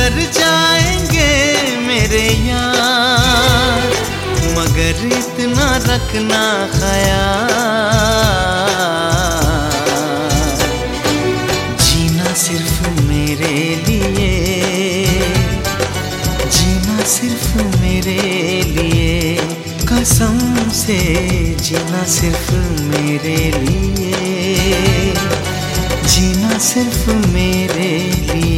गुजर जाएंगे मेरे यार, मगर इतना रखना ख्याल, जीना सिर्फ मेरे लिए, जीना सिर्फ मेरे लिए, कसम से जीना सिर्फ मेरे लिए, जीना सिर्फ मेरे लिए।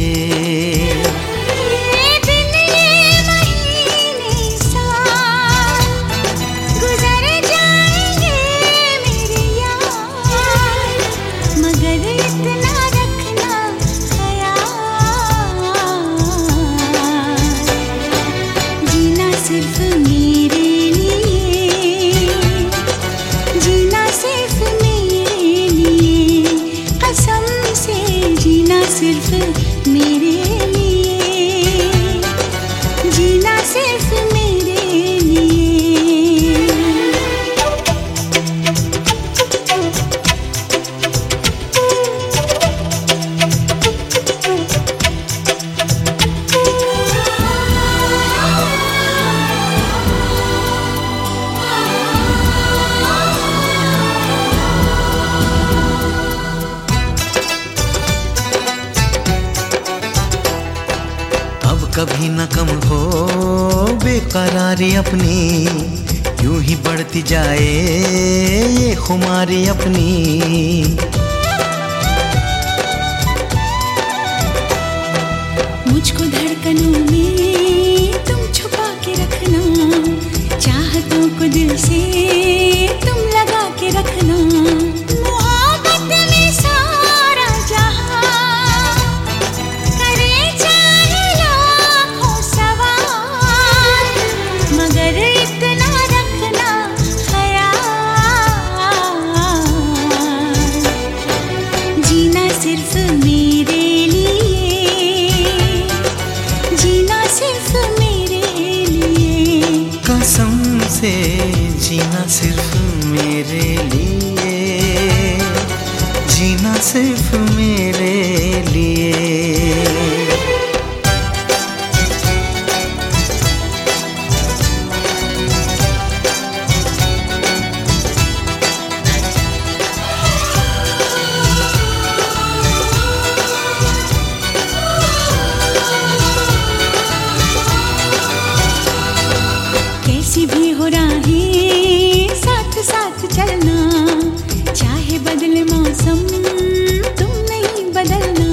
सिर्फ मेरे लिए, जीना सिर्फ मेरे लिए, कसम से जीना सिर्फ मेरे लिए, जीना सिर्फ मेरे लिए। कभी न कम हो बेकरारी अपनी, यूं ही बढ़ती जाए ये खुमारी अपनी। मुझको धड़कनों में तुम छुपा के रखना, चाहतों को दिल से तुम लगा के रखना। सिर्फ मेरे लिए, जीना सिर्फ मेरे लिए, कसम से जीना सिर्फ मेरे लिए, जीना सिर्फ मेरे लिए। भी हो राहें साथ साथ चलना, चाहे बदले मौसम तुम नहीं बदलना।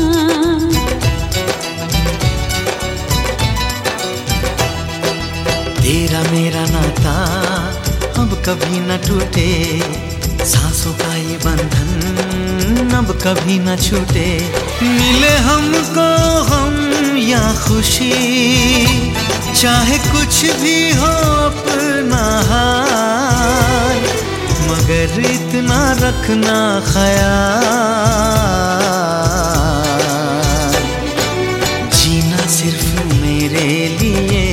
तेरा मेरा नाता अब कभी न टूटे, सांसों का ये बंधन अब कभी न छूटे। मिले हमको हम या खुशी, चाहे कुछ भी हो अपना हाल, मगर इतना रखना ख्याल, जीना सिर्फ मेरे लिए,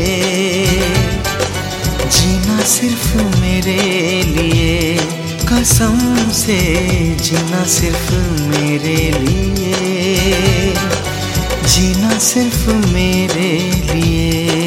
जीना सिर्फ मेरे लिए, कसम से जीना सिर्फ मेरे लिए, जीना सिर्फ मेरे लिए।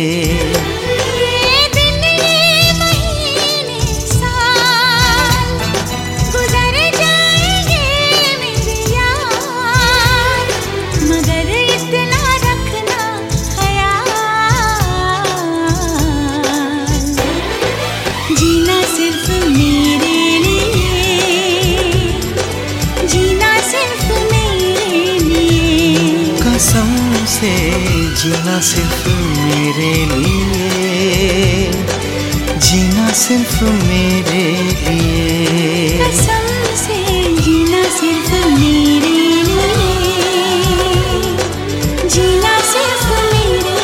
जीना सिर्फ मेरे लिए, जीना सिर्फ मेरे लिए, कसम से जीना सिर्फ मेरे लिए, जीना सिर्फ मेरे लिए, कसम से जीना सिर्फ मेरे लिए, जीना सिर्फ मेरे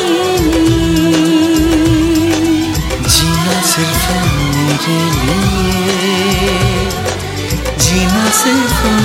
लिए, जीना सिर्फ मेरे लिए, जीना सिर्फ